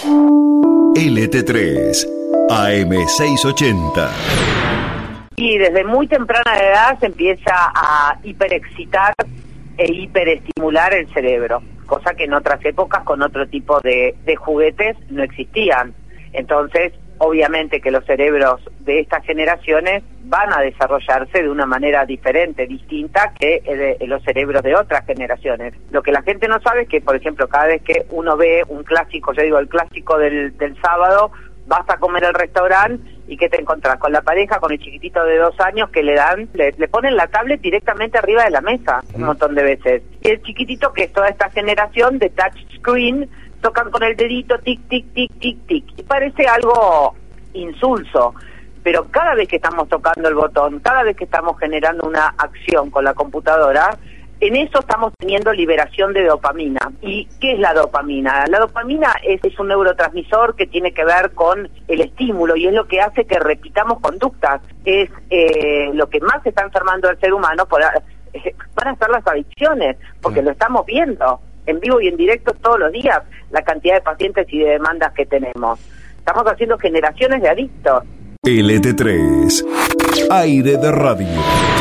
LT3, AM680. Y desde muy temprana edad se empieza a hiperexcitar e hiperestimular el cerebro, cosa que en otras épocas con otro tipo de juguetes no existían. Entonces, obviamente que los cerebros de estas generaciones van a desarrollarse de una manera diferente, distinta que los cerebros de otras generaciones. Lo que la gente no sabe es que, por ejemplo, cada vez que uno ve un clásico, yo digo el clásico del sábado, vas a comer al restaurante y ¿qué te encontrás? Con la pareja, con el chiquitito de 2 años que le ponen la tablet directamente arriba de la mesa un montón de veces. Y el chiquitito, que es toda esta generación de touch screen, tocan con el dedito tic, tic, tic, tic, tic. Y parece algo insulso, pero cada vez que estamos tocando el botón, cada vez que estamos generando una acción con la computadora, en eso estamos teniendo liberación de dopamina. ¿Y qué es la dopamina? La dopamina es un neurotransmisor que tiene que ver con el estímulo y es lo que hace que repitamos conductas. Es lo que más está enfermando al ser humano, van a ser las adicciones, porque lo estamos viendo en vivo y en directo todos los días, la cantidad de pacientes y de demandas que tenemos. Estamos haciendo generaciones de adictos. LT3, aire de radio.